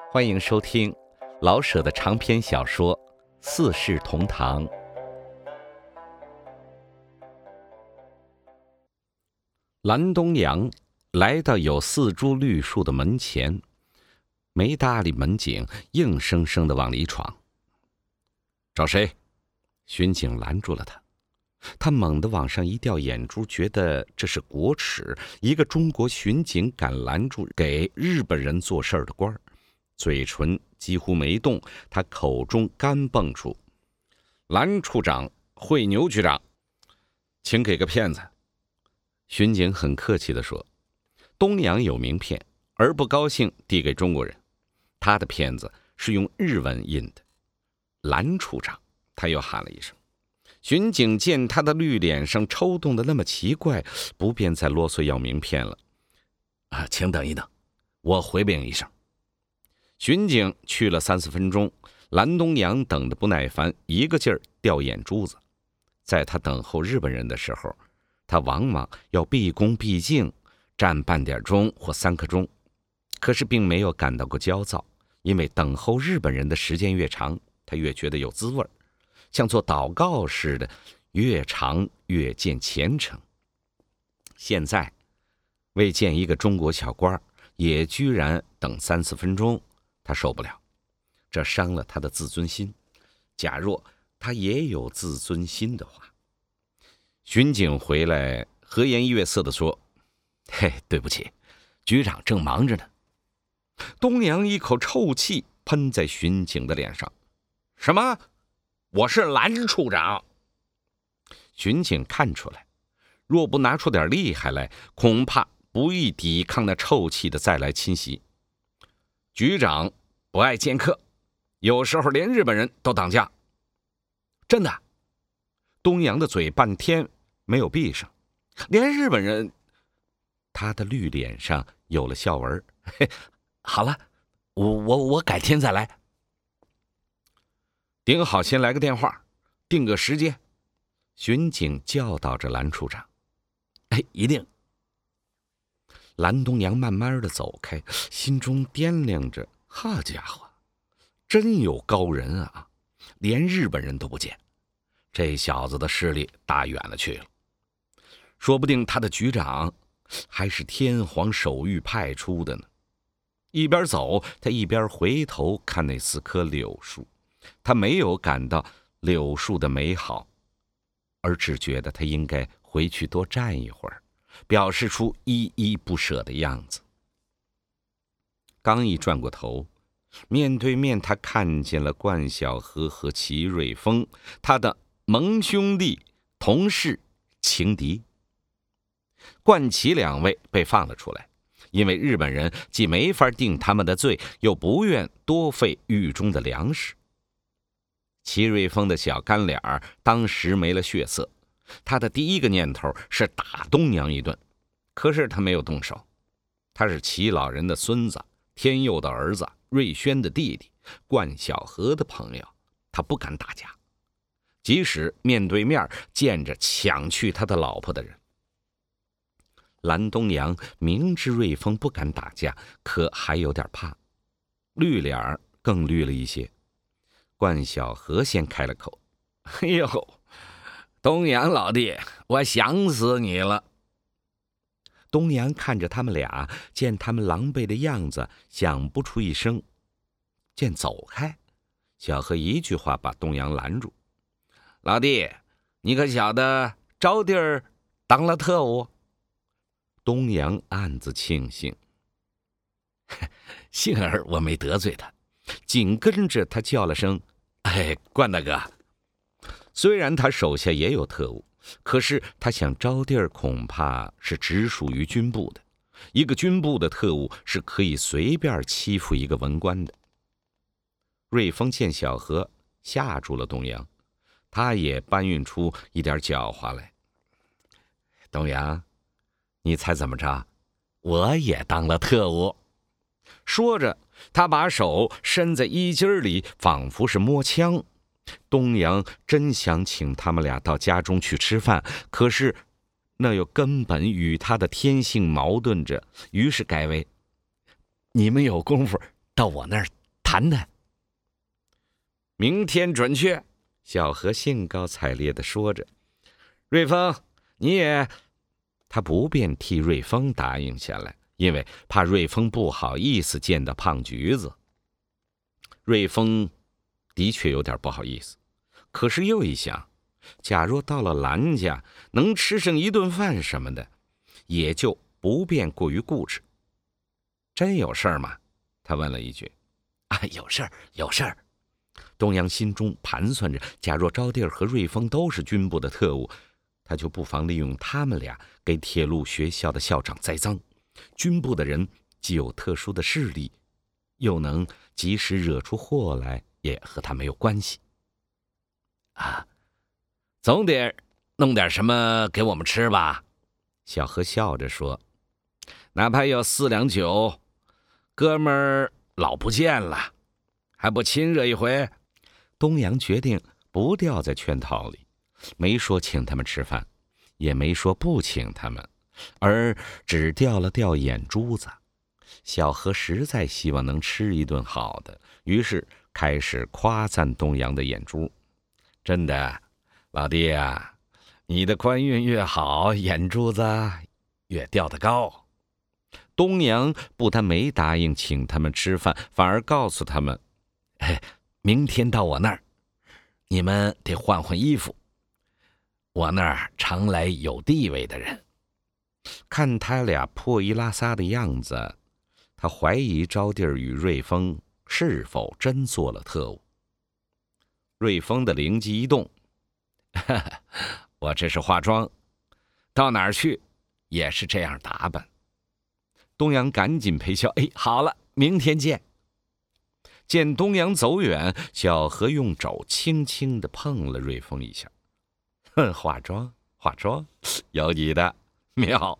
欢迎收听老舍的长篇小说《四世同堂》。蓝东阳来到有4株绿树的门前，没搭理门警，硬生生地往里闯。找谁？巡警拦住了他。他猛地往上一掉眼珠，觉得这是国耻，一个中国巡警敢拦住给日本人做事的官儿，嘴唇几乎没动，他口中干蹦出：“蓝处长会牛局长，请给个片子。”巡警很客气地说：“东阳有名片，而不高兴递给中国人，他的片子是用日文印的。”蓝处长，他又喊了一声。巡警见他的绿脸上抽动的那么奇怪，不便再啰嗦要名片了。请等一等，我回禀一声。巡警去了3-4分钟，蓝东阳等得不耐烦，一个劲儿掉眼珠子。在他等候日本人的时候，他往往要毕恭毕敬，站半点钟或3刻钟，可是并没有感到过焦躁，因为等候日本人的时间越长，他越觉得有滋味，像做祷告似的，越长越见虔诚。现在为见一个中国小官，也居然等3-4分钟，他受不了，这伤了他的自尊心。假若他也有自尊心的话。巡警回来和颜悦色地说：“嘿，对不起，局长正忙着呢。”东阳一口臭气喷在巡警的脸上：“什么？我是蓝处长！”巡警看出来，若不拿出点厉害来，恐怕不易抵抗那臭气的再来侵袭。局长不爱见客，有时候连日本人都挡驾。真的？东阳的嘴半天没有闭上，连日本人……他的绿脸上有了笑纹。好了，我改天再来。顶好先来个电话，定个时间。巡警教导着蓝处长。一定。蓝东阳慢慢的走开，心中掂量着：好家伙，真有高人啊，连日本人都不见，这小子的势力大远了去了。说不定他的局长还是天皇手谕派出的呢。一边走，他一边回头看那4棵柳树，他没有感到柳树的美好，而只觉得他应该回去多站一会儿，表示出依依不舍的样子。刚一转过头，面对面他看见了冠晓荷和齐瑞峰，他的盟兄弟、同事、情敌。冠齐2位被放了出来，因为日本人既没法定他们的罪，又不愿多费狱中的粮食。齐瑞峰的小干脸当时没了血色，他的第一个念头是打东阳一顿，可是他没有动手。他是齐老人的孙子，天佑的儿子，瑞轩的弟弟，冠晓荷的朋友，他不敢打架，即使面对面见着抢去他的老婆的人。蓝东阳明知瑞峰不敢打架，可还有点怕，绿脸更绿了一些。冠晓荷先开了口：“东阳老弟，我想死你了。”东阳看着他们俩，见他们狼狈的样子，想不出一声，见走开，小荷一句话把东阳拦住：“老弟，你可晓得招娣儿当了特务？”东阳暗自庆幸，幸而我没得罪他。紧跟着他叫了声：“冠大哥！”虽然他手下也有特务，可是他想招娣儿恐怕是直属于军部的，一个军部的特务是可以随便欺负一个文官的。瑞丰见小荷吓住了东阳，他也搬运出一点狡猾来：“东阳，你猜怎么着？我也当了特务。”说着，他把手伸在衣襟里，仿佛是摸枪。东阳真想请他们俩到家中去吃饭，可是那又根本与他的天性矛盾着，于是改为：“你们有功夫到我那儿谈谈。 明天准确。小何兴高采烈地说着。瑞丰，你也……他不便替瑞丰答应下来，因为怕瑞丰不好意思见到胖橘子。瑞丰的确有点不好意思，可是又一想，假若到了兰家能吃上一顿饭什么的，也就不便过于固执。真有事儿吗？他问了一句。 有事儿，有事儿。 东阳心中盘算着，假若招娣和瑞丰都是军部的特务，他就不妨利用他们俩给铁路学校的校长栽赃。军部的人既有特殊的势力，又能及时惹出祸来，也和他没有关系。 总得弄点什么给我们吃吧？ 小何笑着说。哪怕要4两酒，哥们儿老不见了，还不亲热一回？东阳决定不掉在圈套里，没说请他们吃饭，也没说不请他们，而只掉了掉眼珠子。小何实在希望能吃一顿好的，于是开始夸赞东阳的眼珠。真的，老弟啊，你的官运越好，眼珠子越掉得高。东阳不但没答应请他们吃饭，反而告诉他们， 明天到我那儿，你们得换换衣服。我那儿常来有地位的人。 看他俩破衣拉撒的样子，他怀疑招娣与瑞丰是否真做了特务。瑞丰的灵机一动，我这是化妆，到哪儿去也是这样打扮。东阳赶紧陪笑，好了，明天见。见东阳走远，小何用肘轻轻地碰了瑞丰一下。化妆，有你的，妙。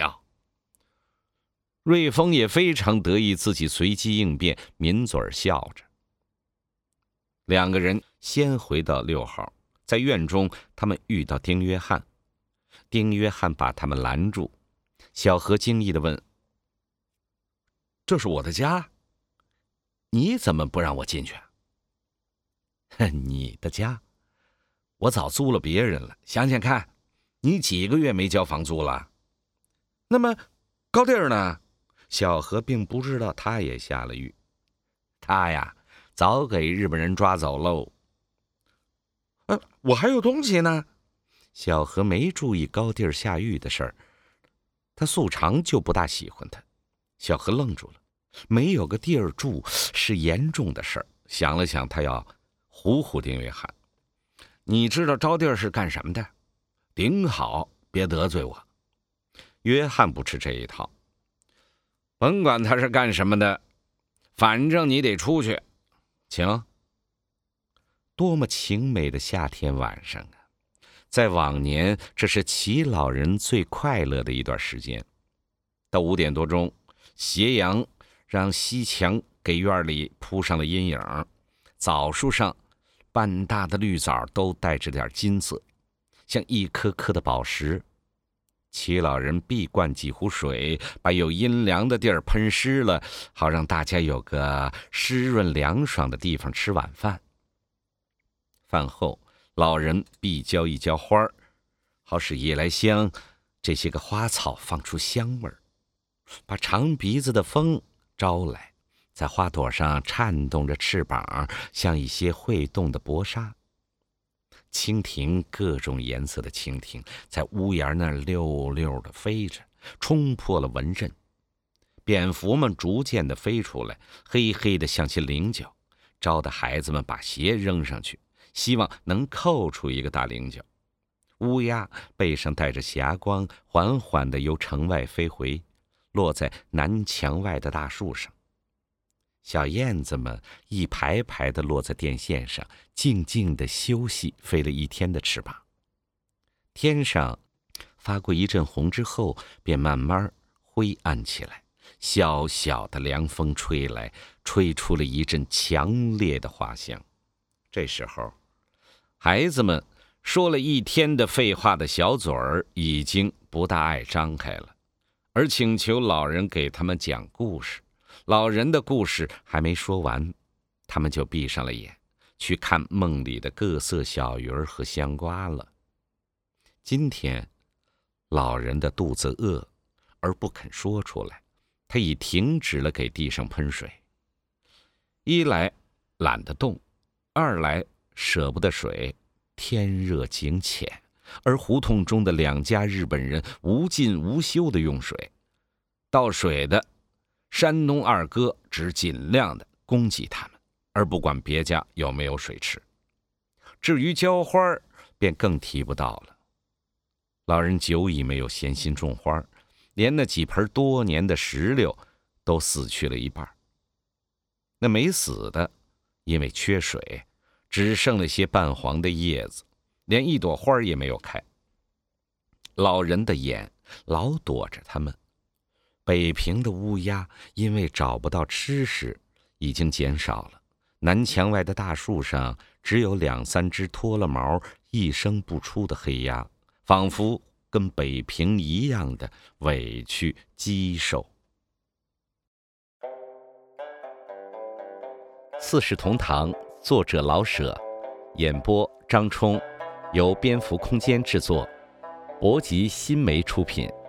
瑞丰也非常得意自己随机应变，抿嘴笑着。两个人先回到6号，在院中他们遇到丁约翰。丁约翰把他们拦住。小何惊异地问：这是我的家，你怎么不让我进去？你的家？我早租了别人了，想想看，你几个月没交房租了？那么高地儿呢？小何并不知道他也下了狱。他呀，早给日本人抓走喽。我还有东西呢。小何没注意高地儿下狱的事儿，他素常就不大喜欢他。小何愣住了，没有个地儿住是严重的事儿。想了想，他要唬唬丁约翰。你知道招娣是干什么的？顶好，别得罪我。约翰不吃这一套。甭管他是干什么的，反正你得出去。请。多么晴美的夏天晚上啊！在往年，这是齐老人最快乐的一段时间。到5点多钟，斜阳让西墙给院里铺上了阴影，枣树上半大的绿枣都带着点金色，像一颗颗的宝石。齐老人必灌几壶水，把有阴凉的地儿喷湿了，好让大家有个湿润凉爽的地方吃晚饭。饭后，老人必浇一浇花，好使夜来香这些个花草放出香味儿，把长鼻子的风招来，在花朵上颤动着翅膀，像一些会动的薄纱。蜻蜓，各种颜色的蜻蜓在屋檐那儿溜溜地飞着，冲破了蚊阵。蝙蝠们逐渐地飞出来，黑黑的像些菱角，招得孩子们把鞋扔上去，希望能扣出一个大菱角。乌鸦背上带着霞光，缓缓地由城外飞回，落在南墙外的大树上。小燕子们一排排地落在电线上，静静地休息飞了一天的翅膀。天上发过一阵红之后，便慢慢灰暗起来。小小的凉风吹来，吹出了一阵强烈的花香。这时候，孩子们说了一天的废话的小嘴儿已经不大爱张开了，而请求老人给他们讲故事。老人的故事还没说完， 他们就闭上了眼，去看梦里的各色小鱼儿和香瓜了。今天，老人的肚子饿，而不肯说出来，他已停止了给地上喷水。一来懒得动，二来舍不得水，天热井浅，而胡同中的2家日本人无尽无休地用水。倒水的山东二哥只尽量的供给他们，而不管别家有没有水吃。至于浇花便更提不到了。老人久已没有闲心种花，连那几盆多年的石榴都死去了一半。那没死的，因为缺水，只剩了些半黄的叶子，连一朵花也没有开。老人的眼老躲着它们。北平的乌鸦因为找不到吃食，已经减少了。南墙外的大树上只有2、3只脱了毛、一声不出的黑鸭，仿佛跟北平一样的委屈积瘦。四世同堂，作者老舍，演播张冲，由蝙蝠空间制作，博吉新媒出品。